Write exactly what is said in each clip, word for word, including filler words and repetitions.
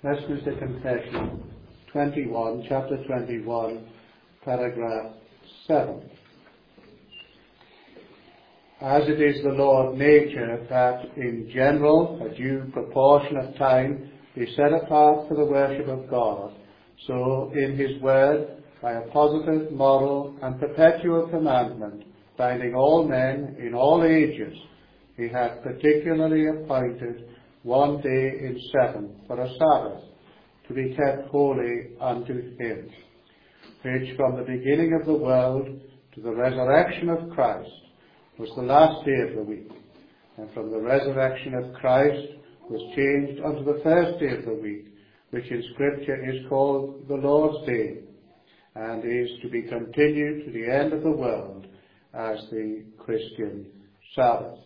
Westminster Confession, twenty-one, chapter twenty-one, paragraph seven. As it is the law of nature that in general a due proportion of time be set apart for the worship of God, so in his word, by a positive, moral and perpetual commandment, binding all men in all ages, he hath particularly appointed one day in seven for a Sabbath, to be kept holy unto him, which from the beginning of the world to the resurrection of Christ was the last day of the week, and from the resurrection of Christ was changed unto the first day of the week, which in Scripture is called the Lord's Day, and is to be continued to the end of the world as the Christian Sabbath.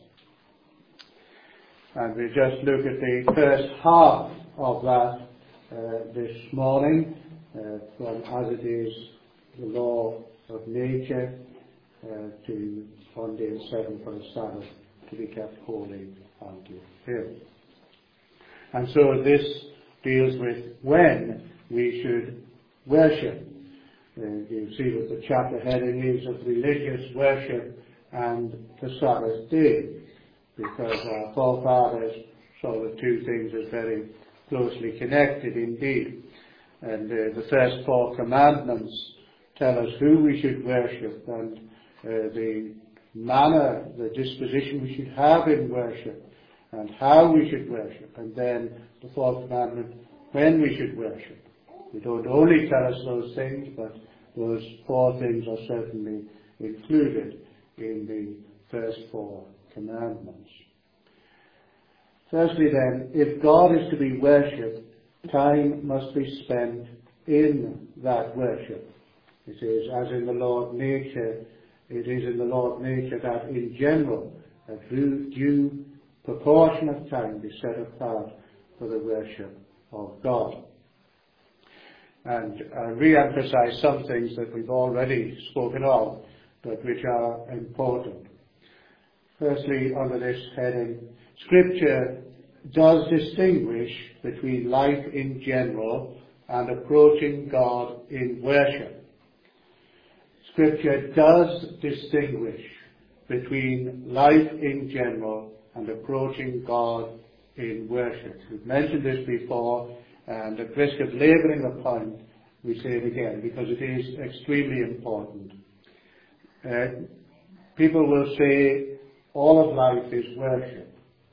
And we just look at the first half of that uh, this morning, uh, from as it is the law of nature uh, to one day in seven for a Sabbath to be kept holy unto him. And so this deals with when we should worship. Uh, you see that the chapter heading is of religious worship and the Sabbath day, because our forefathers saw the two things as very closely connected indeed. And uh, the first four commandments tell us who we should worship and uh, the manner, the disposition we should have in worship and how we should worship. And then the fourth commandment, when we should worship. They don't only tell us those things, but those four things are certainly included in the first four commandments. Firstly then, if God is to be worshipped, time must be spent in that worship. It is as in the law of nature, it is in the law of nature that in general a due, due proportion of time be set apart for the worship of God. And I re-emphasize some things that we've already spoken of, but which are important. Firstly, under this heading, Scripture does distinguish between life in general and approaching God in worship. Scripture does distinguish between life in general and approaching God in worship. We've mentioned this before, and at risk of labouring the point, we say it again, because it is extremely important. Uh, people will say all of life is worship.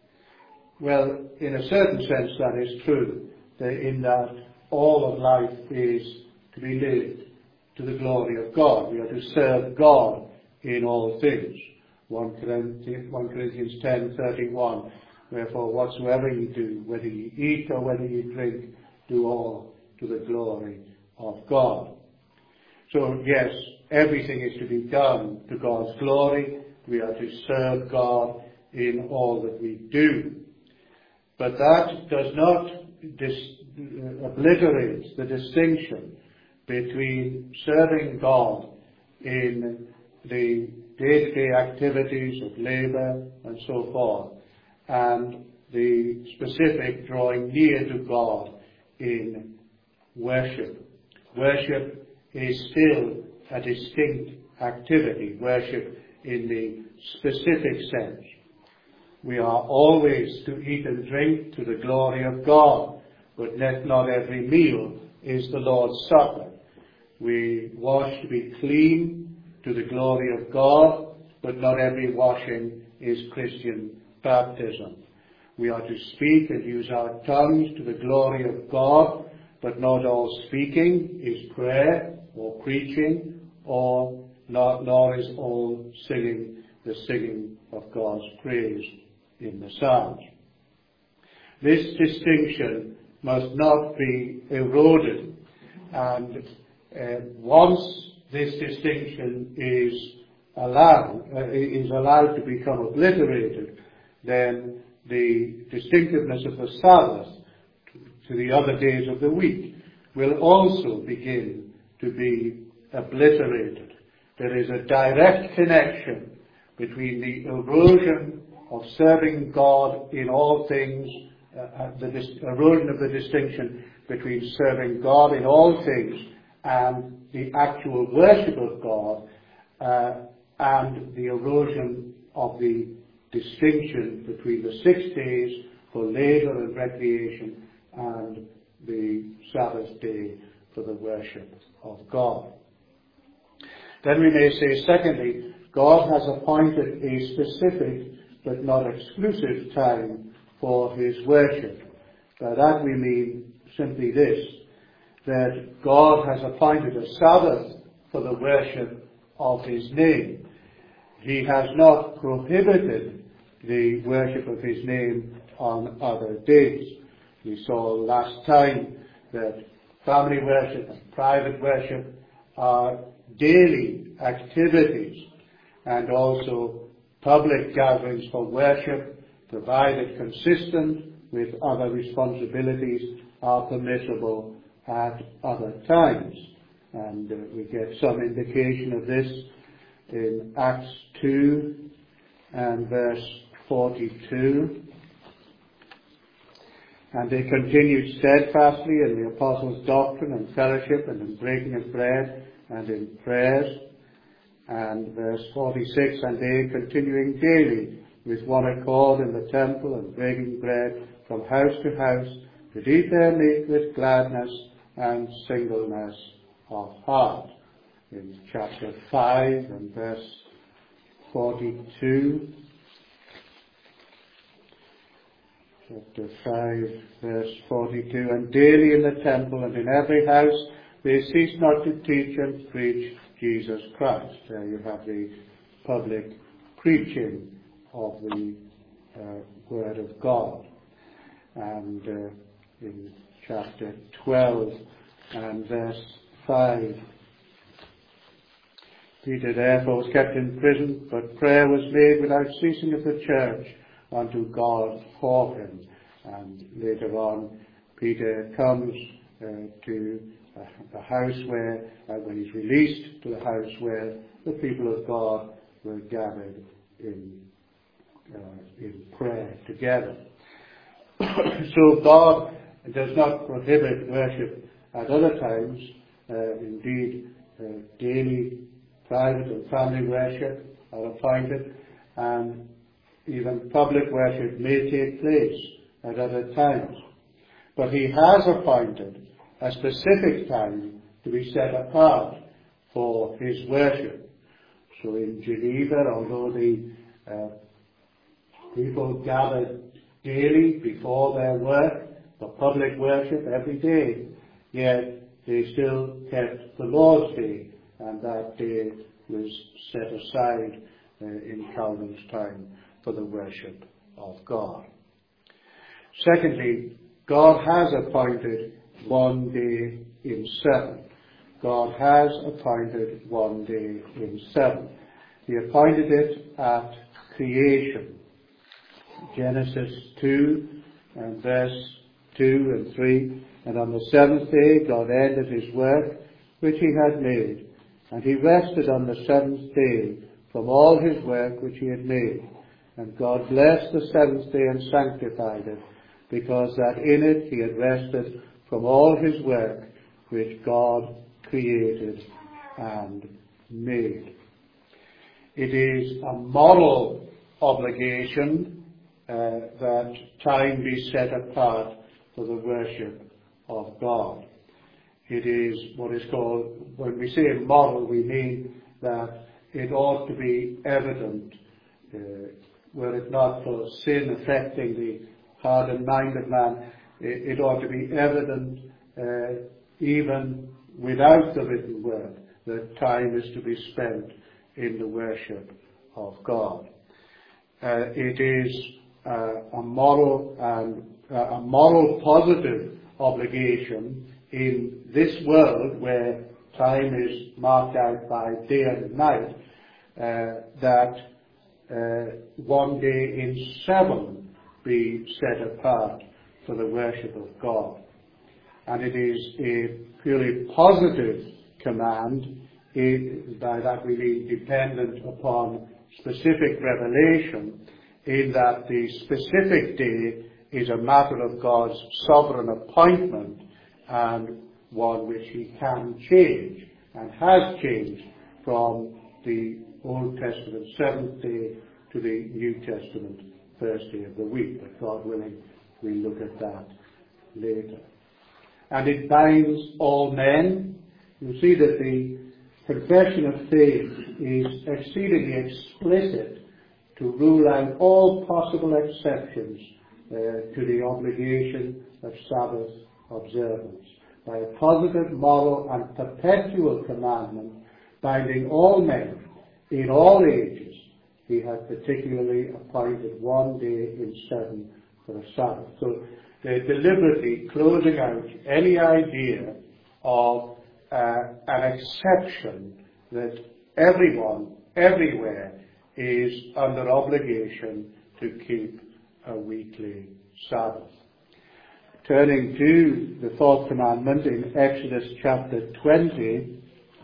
Well, in a certain sense that is true, in that all of life is to be lived to the glory of God. We are to serve God in all things. First Corinthians ten thirty-one, wherefore whatsoever ye do, whether ye eat or whether ye drink, do all to the glory of God. So yes, everything is to be done to God's glory. We are to serve God in all that we do. But that does not dis- uh, obliterate the distinction between serving God in the day-to-day activities of labour and so forth, and the specific drawing near to God in worship. Worship is still a distinct activity, worship in the specific sense. We are always to eat and drink to the glory of God, but not every meal is the Lord's Supper. We wash to be clean to the glory of God, but not every washing is Christian baptism. We are to speak and use our tongues to the glory of God, but not all speaking is prayer or preaching, or not, nor is all singing the singing of God's praise in the Psalms. This distinction must not be eroded, and uh, once this distinction is allowed, uh, is allowed to become obliterated, then the distinctiveness of the Sabbath to the other days of the week will also begin to be obliterated. There is a direct connection between the erosion of serving God in all things uh, the dis- erosion of the distinction between serving God in all things and the actual worship of God, uh, and the erosion of the distinction between the six days for labour and recreation and the Sabbath day for the worship of God. Then we may say, secondly, God has appointed a specific but not exclusive time for his worship. By that we mean simply this, that God has appointed a Sabbath for the worship of his name. He has not prohibited the worship of his name on other days. We saw last time that family worship and private worship are daily activities, and also public gatherings for worship, provided consistent with other responsibilities, are permissible at other times. And uh, we get some indication of this in Acts two and verse forty-two. And they continued steadfastly in the apostles' doctrine and fellowship and in breaking of bread and in prayers. And verse forty-six, and they continuing daily with one accord in the temple and breaking bread from house to house, did eat their meat with gladness and singleness of heart. In chapter five and verse forty-two. Chapter five, verse forty-two, and daily in the temple and in every house they ceased not to teach and preach Jesus Christ. There you have the public preaching of the uh, Word of God. And uh, in chapter twelve and verse five, Peter therefore was kept in prison, but prayer was made without ceasing of the church unto God for him. And later on, Peter comes uh, to uh, the house where, uh, when he's released to the house where the people of God were gathered in uh, in prayer together. So God does not prohibit worship at other times. Uh, indeed, uh, daily private and family worship are appointed, and even public worship may take place at other times. But he has appointed a specific time to be set apart for his worship. So in Geneva, although the uh, people gathered daily before their work for public worship every day, yet they still kept the Lord's Day, and that day was set aside uh, in Calvin's time for the worship of God. Secondly, God has appointed one day in seven. God has appointed one day in seven. He appointed it at creation. Genesis two and verse two and three. And on the seventh day God ended his work which he had made, and he rested on the seventh day from all his work which he had made. And God blessed the seventh day and sanctified it, because that in it he had rested from all his work which God created and made. It is a moral obligation uh, that time be set apart for the worship of God. It is what is called, when we say moral, we mean that it ought to be evident, uh, were it not for sin affecting the heart and mind of man, it, it ought to be evident uh, even without the written word that time is to be spent in the worship of God. Uh, it is uh, a moral and uh, a moral positive obligation in this world where time is marked out by day and night, uh, that uh, one day in seven be set apart for the worship of God. And it is a purely positive command. It, by that we mean dependent upon specific revelation, in that the specific day is a matter of God's sovereign appointment and one which he can change and has changed from the Old Testament seventh day to the New Testament first day of the week. But God willing, we'll look at that later. And it binds all men. You see that the confession of faith is exceedingly explicit to rule out all possible exceptions uh, to the obligation of Sabbath observance by a positive, moral and perpetual commandment binding all men in all ages. He had particularly appointed one day in seven for a Sabbath. So they're deliberately closing out any idea of uh, an exception that everyone, everywhere, is under obligation to keep a weekly Sabbath. Turning to the fourth commandment in Exodus chapter twenty,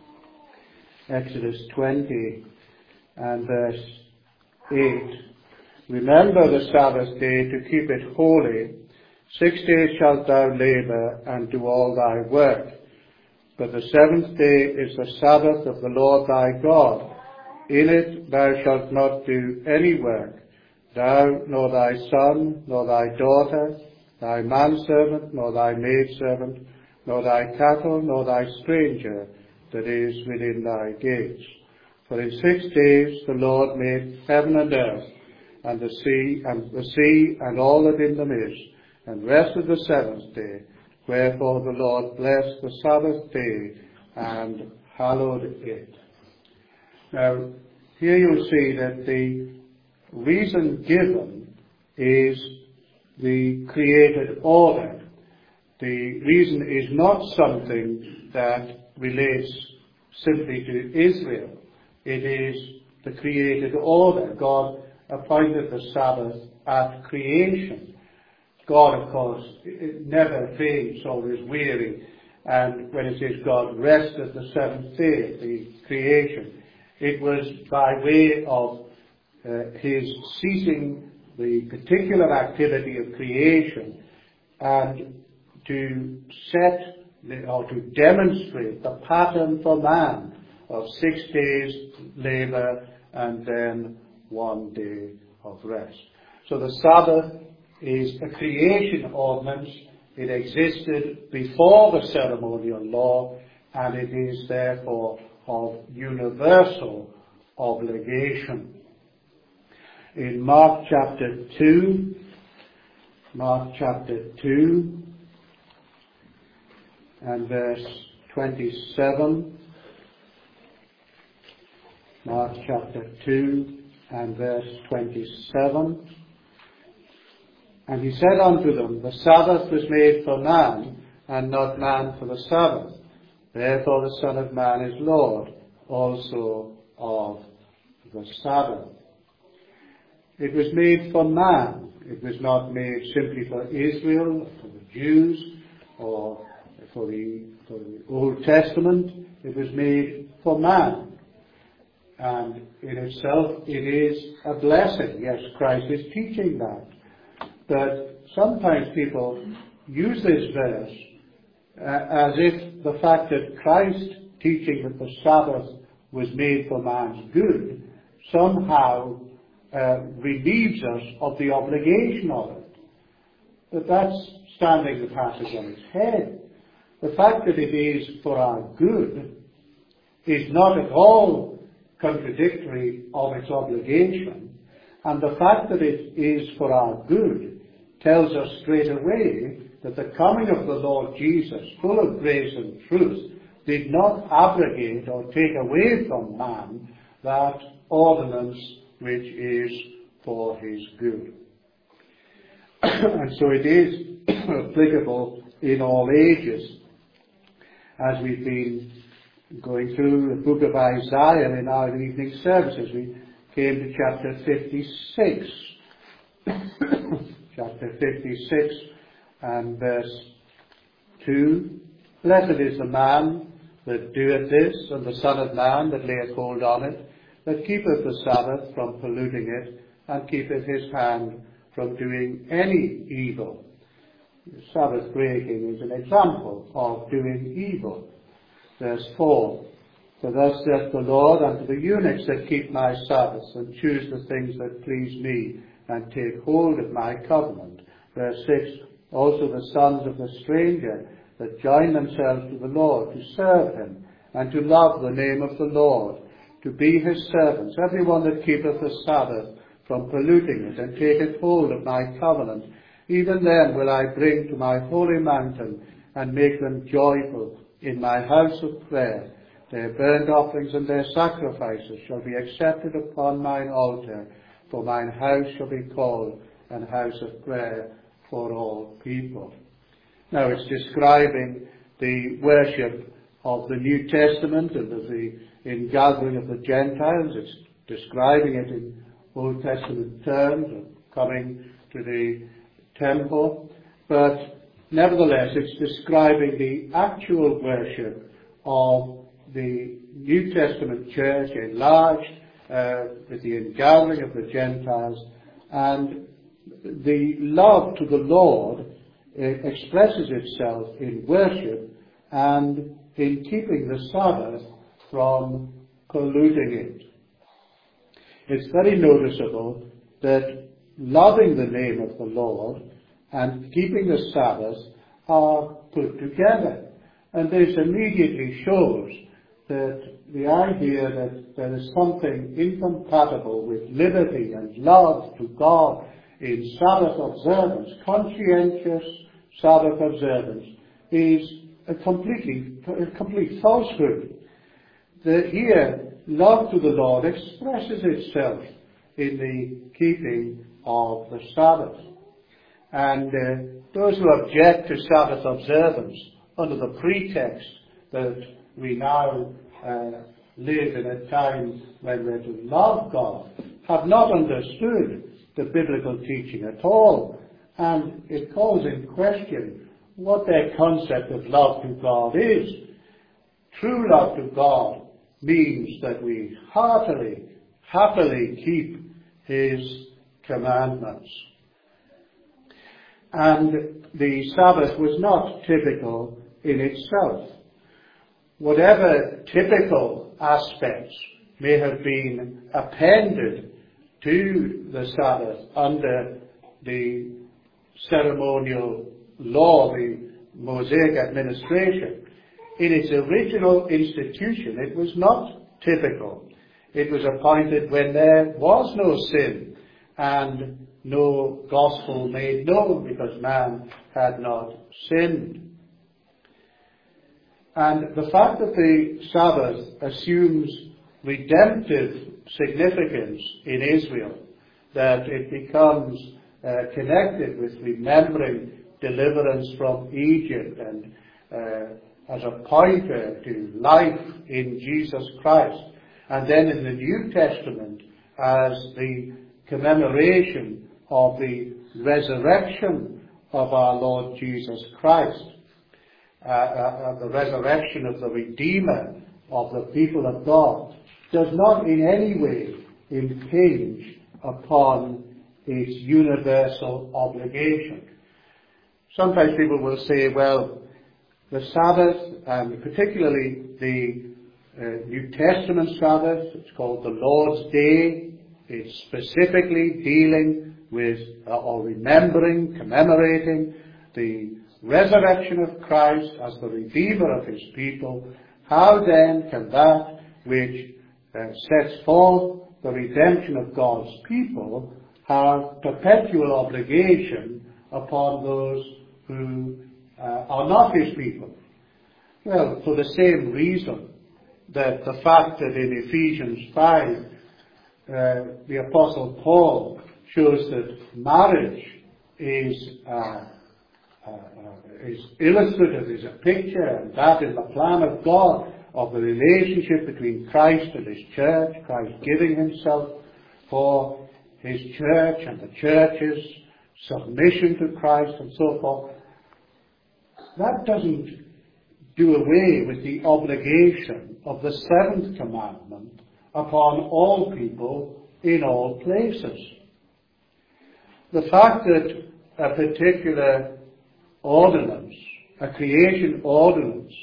Exodus twenty and verse eight. Remember the Sabbath day to keep it holy. Six days shalt thou labour and do all thy work. But the seventh day is the Sabbath of the Lord thy God. In it thou shalt not do any work, thou, nor thy son, nor thy daughter, thy manservant, nor thy maidservant, nor thy cattle, nor thy stranger that is within thy gates. For in six days the Lord made heaven and earth, and the sea, and the sea, and all that in them is, and rested the seventh day. Wherefore the Lord blessed the Sabbath day and hallowed it. Now, here you'll see that the reason given is the created order. The reason is not something that relates simply to Israel. It is the created order. God appointed the Sabbath at creation. God, of course, never faints or is weary. And when it says God rested the seventh day, the creation, it was by way of uh, his ceasing the particular activity of creation and to set the, or to demonstrate the pattern for man of six days labour and then one day of rest. So the Sabbath is a creation ordinance. It existed before the ceremonial law, and it is therefore of universal obligation. In Mark chapter two, Mark chapter two and verse twenty-seven, Mark chapter two and verse twenty-seven, and he said unto them, the Sabbath was made for man, and not man for the Sabbath. Therefore the Son of Man is Lord also of the Sabbath. It was made for man. It was not made simply for Israel, for the Jews, or for the, for the Old Testament. It was made for man. And in itself, it is a blessing. Yes, Christ is teaching that. But sometimes people use this verse uh, as if the fact that Christ teaching that the Sabbath was made for man's good somehow uh, relieves us of the obligation of it. But that's standing the passage on its head. The fact that it is for our good is not at all contradictory of its obligation, and the fact that it is for our good tells us straight away that the coming of the Lord Jesus, full of grace and truth, did not abrogate or take away from man that ordinance which is for his good. And so it is applicable in all ages. As we've been going through the book of Isaiah in our evening services, we came to chapter fifty-six. Chapter fifty-six and verse two. Blessed is the man that doeth this, and the Son of Man that layeth hold on it, that keepeth the Sabbath from polluting it, and keepeth his hand from doing any evil. Sabbath breaking is an example of doing evil. Verse four, for thus saith the Lord unto the eunuchs that keep my Sabbaths, and choose the things that please me, and take hold of my covenant. Verse six, also the sons of the stranger that join themselves to the Lord, to serve him, and to love the name of the Lord, to be his servants, everyone that keepeth the Sabbath from polluting it, and taketh hold of my covenant, even them will I bring to my holy mountain, and make them joyful in my house of prayer. Their burnt offerings and their sacrifices shall be accepted upon mine altar, for mine house shall be called an house of prayer for all people. Now it's describing the worship of the New Testament and of the ingathering of the Gentiles. It's describing it in Old Testament terms, of coming to the temple. But nevertheless, it's describing the actual worship of the New Testament church enlarged uh, with the ingathering of the Gentiles, and the love to the Lord uh, expresses itself in worship and in keeping the Sabbath from polluting it. It's very noticeable that loving the name of the Lord and keeping the Sabbath are put together. And this immediately shows that the idea that there is something incompatible with liberty and love to God in Sabbath observance, conscientious Sabbath observance, is a completely, a complete falsehood. The, here, love to the Lord expresses itself in the keeping of the Sabbath. And uh, those who object to Sabbath observance under the pretext that we now uh, live in a time when we're to love God have not understood the biblical teaching at all. And it calls in question what their concept of love to God is. True love to God means that we heartily, happily keep his commandments. And the Sabbath was not typical in itself. Whatever typical aspects may have been appended to the Sabbath under the ceremonial law, the Mosaic administration, in its original institution, it was not typical. It was appointed when there was no sin and no gospel made known, because man had not sinned. And the fact that the Sabbath assumes redemptive significance in Israel, that it becomes uh, connected with remembering deliverance from Egypt and uh, as a pointer to life in Jesus Christ, and then in the New Testament as the commemoration of the resurrection of our Lord Jesus Christ, uh, uh, the resurrection of the Redeemer of the people of God, does not in any way impinge upon its universal obligation. Sometimes people will say, well, the Sabbath, and particularly the uh, New Testament Sabbath, it's called the Lord's Day, it's specifically dealing with uh, or remembering, commemorating the resurrection of Christ as the Redeemer of his people. How then can that which uh, sets forth the redemption of God's people have perpetual obligation upon those who uh, are not his people? Well, for the same reason that the fact that in Ephesians five uh, the Apostle Paul shows that marriage is uh, uh, is illustrative, is a picture, and that is the plan of God of the relationship between Christ and his church, Christ giving himself for his church and the church's submission to Christ and so forth. That doesn't do away with the obligation of the seventh commandment upon all people in all places. the fact that a particular ordinance, a creation ordinance,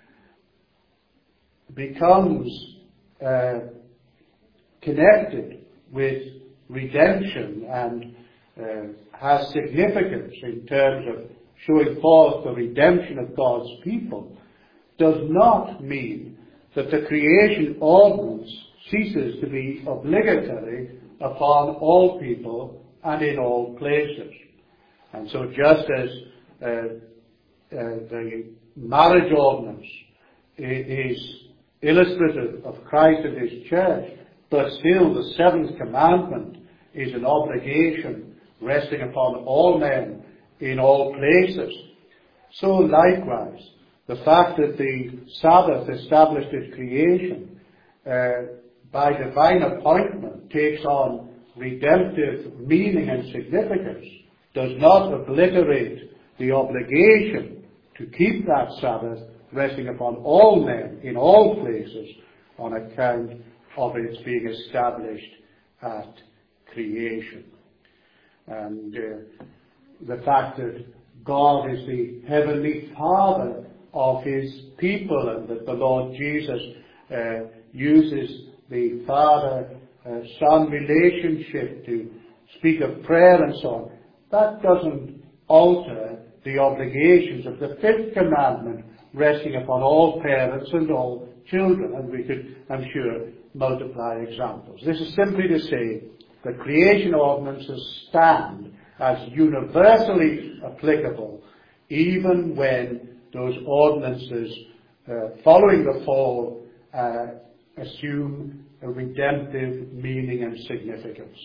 becomes uh, connected with redemption and uh, has significance in terms of showing forth the redemption of God's people, does not mean that the creation ordinance ceases to be obligatory upon all people and in all places. And so just as uh, uh, the marriage ordinance is illustrative of Christ and His church, but still the seventh commandment is an obligation resting upon all men in all places. So likewise, the fact that the Sabbath established at creation uh, by divine appointment takes on redemptive meaning and significance does not obliterate the obligation to keep that Sabbath resting upon all men in all places on account of its being established at creation. And uh, the fact that God is the heavenly Father of His people, and that the Lord Jesus uh, uses the Father-Son relationship to speak of prayer and so on, that doesn't alter the obligations of the fifth commandment resting upon all parents and all children. And we could, I'm sure, multiply examples. This is simply to say that creation ordinances stand as universally applicable even when those ordinances uh, following the fall uh, assume a redemptive meaning and significance.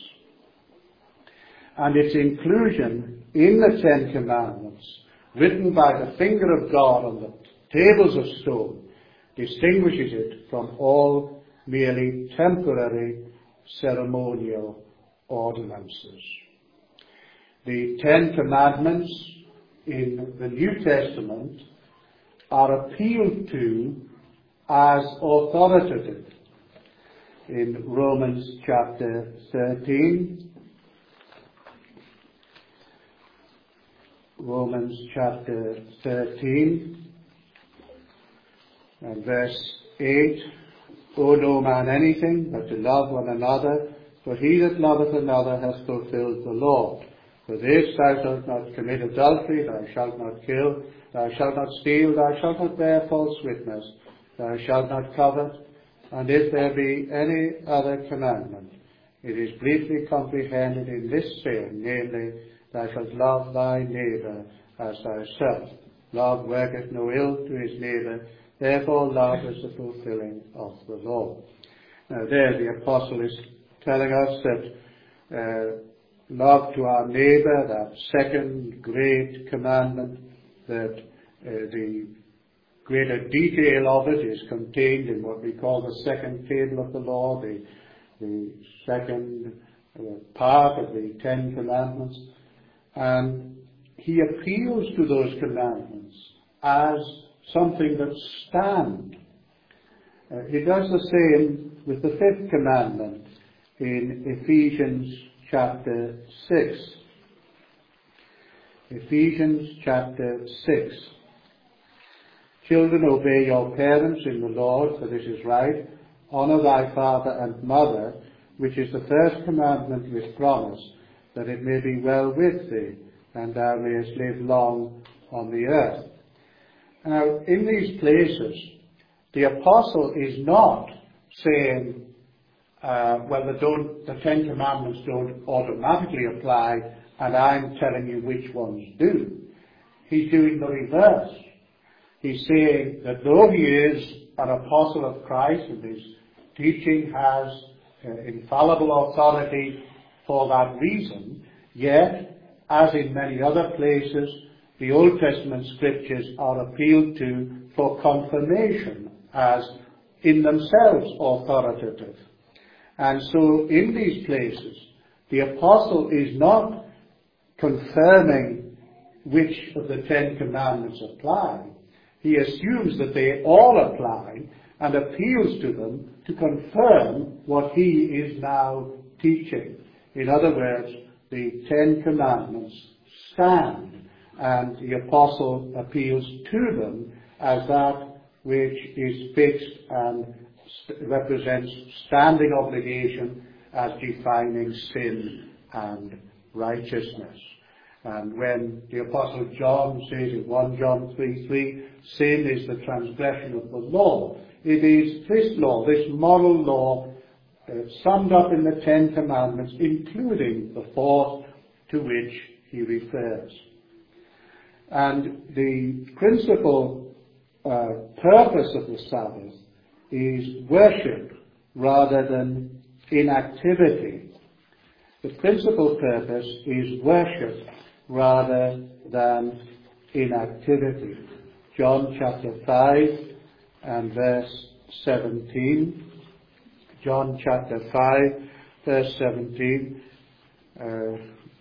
And its inclusion in the Ten Commandments, written by the finger of God on the tables of stone, distinguishes it from all merely temporary ceremonial ordinances. The Ten Commandments in the New Testament are appealed to as authoritative. In Romans chapter thirteen, Romans chapter thirteen and verse eight, owe no man anything but to love one another, for he that loveth another hath fulfilled the law. For this, thou shalt not commit adultery, thou shalt not kill, thou shalt not steal, thou shalt not bear false witness, thou shalt not covet, and if there be any other commandment, it is briefly comprehended in this saying, namely, thou shalt love thy neighbour as thyself. Love worketh no ill to his neighbour, therefore love is the fulfilling of the law. Now there the apostle is telling us that uh, love to our neighbour, that second great commandment, that uh, the greater detail of it is contained in what we call the second table of the law, the, the second uh, part of the Ten Commandments. And he appeals to those commandments as something that stand. Uh, he does the same with the fifth commandment in Ephesians chapter six. Ephesians chapter six. Children, obey your parents in the Lord, for this is right. Honour thy father and mother, which is the first commandment with promise, that it may be well with thee, and thou mayest live long on the earth. Now, in these places, the apostle is not saying, uh, well, the, don't, the Ten Commandments don't automatically apply, and I'm telling you which ones do. He's doing the reverse. He's saying that though he is an apostle of Christ, and his teaching has uh, infallible authority for that reason, yet, as in many other places, the Old Testament scriptures are appealed to for confirmation as in themselves authoritative. And so in these places, the apostle is not confirming which of the Ten Commandments apply. He assumes that they all apply and appeals to them to confirm what he is now teaching. In other words, the Ten Commandments stand, and the apostle appeals to them as that which is fixed and st- represents standing obligation as defining sin and righteousness. And when the Apostle John says in First John three three, sin is the transgression of the law, it is this law, this moral law, uh, summed up in the Ten Commandments, including the fourth to which he refers. And the principal uh, purpose of the Sabbath is worship rather than inactivity. The principal purpose is worship rather than inactivity. John chapter five and verse seventeen. John chapter five, verse seventeen. Uh,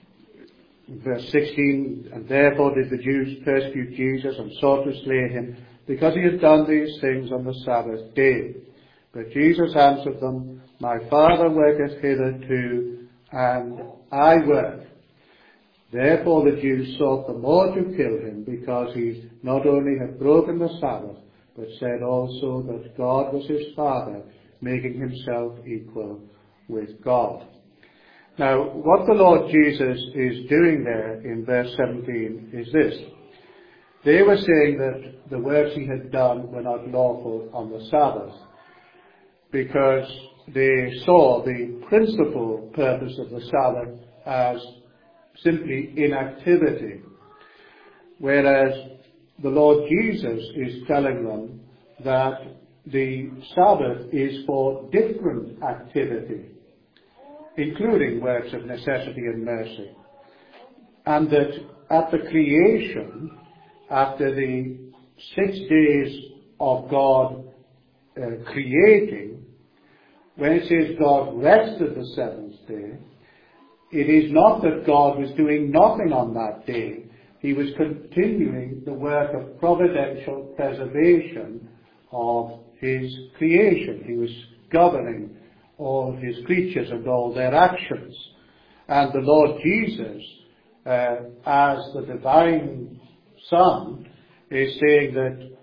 verse sixteen, and therefore did the Jews persecute Jesus and sought to slay him, because he had done these things on the Sabbath day. But Jesus answered them, My Father worketh hitherto, and I work. Therefore the Jews sought the more to kill him, because he not only had broken the Sabbath, but said also that God was his Father, making himself equal with God. Now, what the Lord Jesus is doing there in verse seventeen is this. They were saying that the works he had done were not lawful on the Sabbath, because they saw the principal purpose of the Sabbath as simply inactivity, whereas the Lord Jesus is telling them that the Sabbath is for different activity, including works of necessity and mercy, and that at the creation, after the six days of God uh, creating, when it says God rested the seventh day, it is not that God was doing nothing on that day. He was continuing the work of providential preservation of his creation. He was governing all his creatures and all their actions. And the Lord Jesus, uh, as the divine Son, is saying that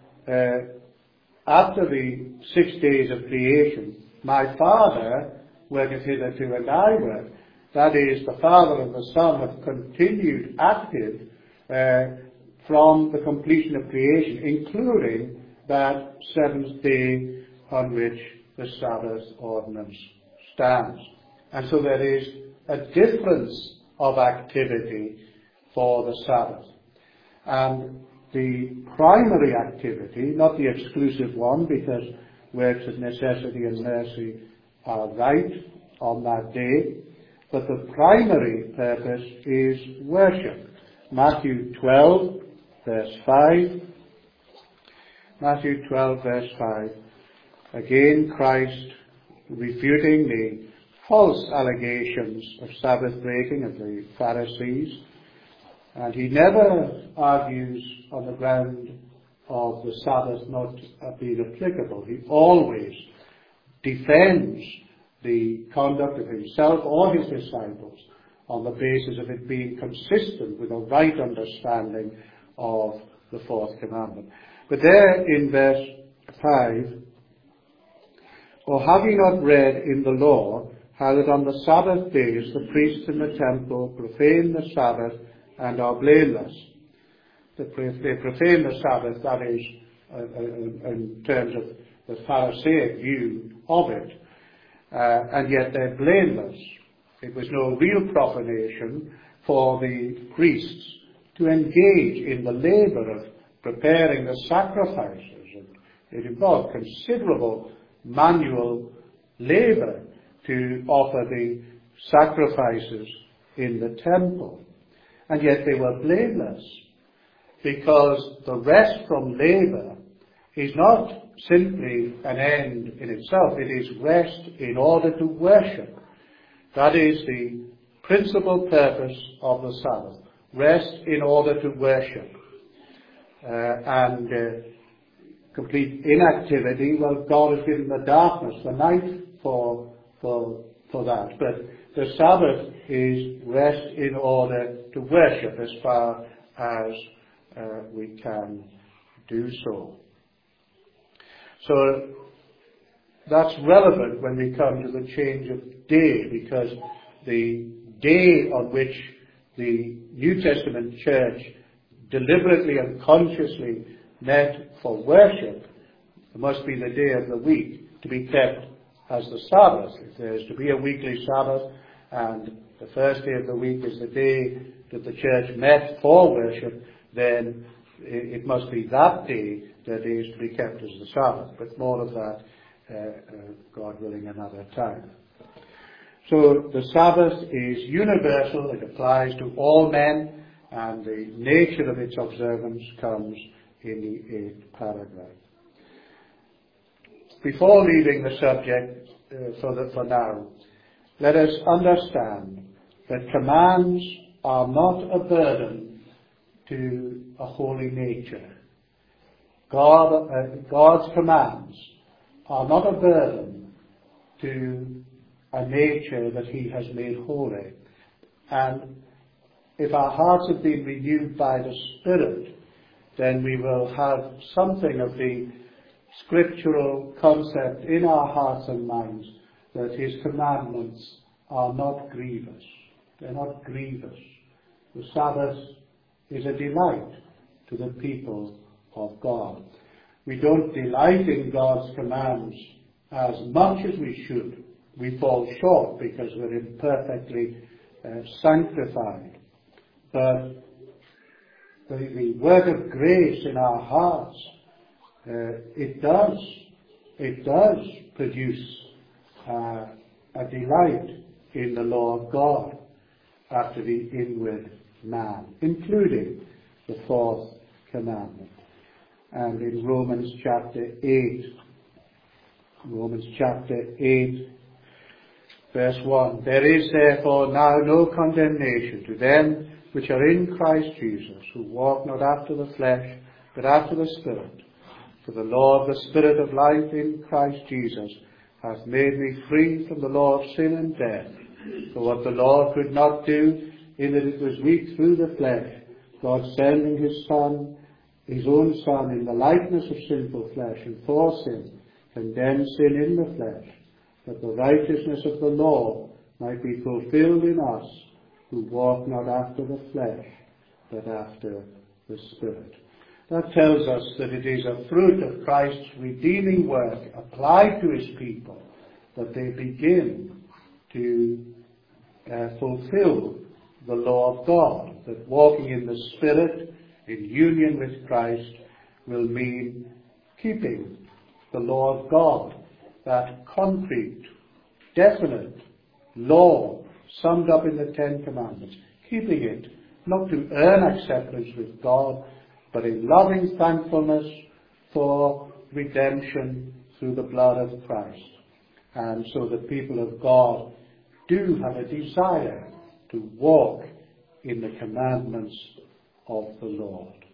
uh, after the six days of creation, my Father worketh hitherto and I work. That is, the Father and the Son have continued active uh, from the completion of creation, including that seventh day on which the Sabbath ordinance stands. And so there is a difference of activity for the Sabbath. And the primary activity, not the exclusive one, because works of necessity and mercy are right on that day, but the primary purpose is worship. Matthew twelve, verse five. Matthew twelve, verse five. Again, Christ refuting the false allegations of Sabbath breaking of the Pharisees. And he never argues on the ground of the Sabbath not being applicable. He always defends the conduct of himself or his disciples on the basis of it being consistent with a right understanding of the fourth commandment. But there in verse five, or have ye not read in the law how that on the Sabbath days the priests in the temple profane the Sabbath and are blameless? They profane the Sabbath, that is, uh, uh, in terms of the Pharisaic view of it. Uh, and yet they're blameless. It was no real profanation for the priests to engage in the labour of preparing the sacrifices. And it involved considerable manual labour to offer the sacrifices in the temple. And yet they were blameless, because the rest from labour is not simply an end in itself. It is rest in order to worship. That is the principal purpose of the Sabbath. Rest in order to worship. Uh, and uh, complete inactivity, well, God has given the darkness, the night for, for, for that. But the Sabbath is rest in order to worship as far as uh, we can do so. So that's relevant when we come to the change of day, because the day on which the New Testament church deliberately and consciously met for worship must be the day of the week to be kept as the Sabbath. If there is to be a weekly Sabbath and the first day of the week is the day that the church met for worship, then it must be that day that is to be kept as the Sabbath. But more of that, uh, uh, God willing, another time. So the Sabbath is universal, it applies to all men, and the nature of its observance comes in the eighth paragraph. Before leaving the subject uh, for, the, for now, let us understand that commands are not a burden to a holy nature. God, uh, God's commands are not a burden to a nature that He has made holy. And if our hearts have been renewed by the Spirit, then we will have something of the scriptural concept in our hearts and minds that His commandments are not grievous. They're not grievous. The Sabbath is a delight to the people of God. We don't delight in God's commands as much as we should. We fall short because we're imperfectly uh, sanctified. But the, the word of grace in our hearts, uh, it does, it does produce uh, a delight in the law of God after the inward man, including the fourth commandment. And in Romans chapter eight, Romans chapter eight, verse one, there is therefore now no condemnation to them which are in Christ Jesus, who walk not after the flesh, but after the Spirit. For the law of the Spirit of life in Christ Jesus hath made me free from the law of sin and death. For what the law could not do, in that it was weak through the flesh, God sending His Son, His own Son, in the likeness of sinful flesh, and for sin, condemned sin in the flesh, that the righteousness of the law might be fulfilled in us, who walk not after the flesh, but after the Spirit. That tells us that it is a fruit of Christ's redeeming work applied to His people that they begin to uh, fulfill the law of God, that walking in the Spirit, in union with Christ, will mean keeping the law of God, that concrete, definite law summed up in the Ten Commandments, keeping it, not to earn acceptance with God, but in loving thankfulness for redemption through the blood of Christ. And so the people of God do have a desire to walk in the commandments of the Lord.